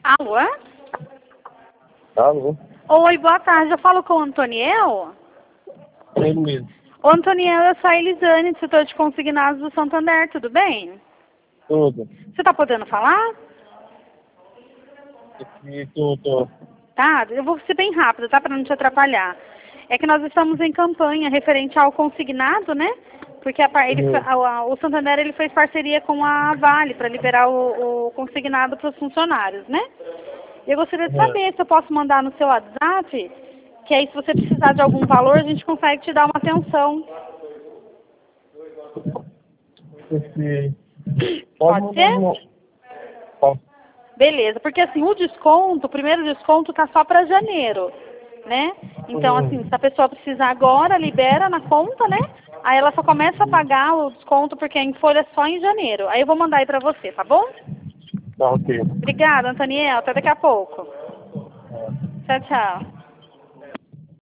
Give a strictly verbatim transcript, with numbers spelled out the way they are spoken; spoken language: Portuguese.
Alô? Alô? Oi, boa tarde. Eu falo com o Antoniel? Ele mesmo. Ô, Antoniel, eu sou a Elisane, do setor de consignados do Santander, tudo bem? Tudo. Você tá podendo falar? Aqui, tô, tô. Tá, eu vou ser bem rápida, tá? Pra não te atrapalhar. É que nós estamos em campanha referente ao consignado, né? Porque a, par- ele, Uhum. a- a- o Santander ele fez parceria com a Vale para liberar o, o consignado para os funcionários, né? Eu gostaria de Uhum. saber se eu posso mandar no seu WhatsApp, que aí se você precisar de algum valor, a gente consegue te dar uma atenção. Esse... Pode Pode mandar ser? no... Pode. Beleza, porque assim, o desconto, o primeiro desconto tá só para janeiro, né? Então, assim, Uhum. se a pessoa precisar agora, libera na conta, né? Aí ela só começa a pagar o desconto porque é em folha só em janeiro. Aí eu vou mandar aí pra você, tá bom? Tá, ok. Obrigada, Antoniel. Até daqui a pouco. Tchau, tchau.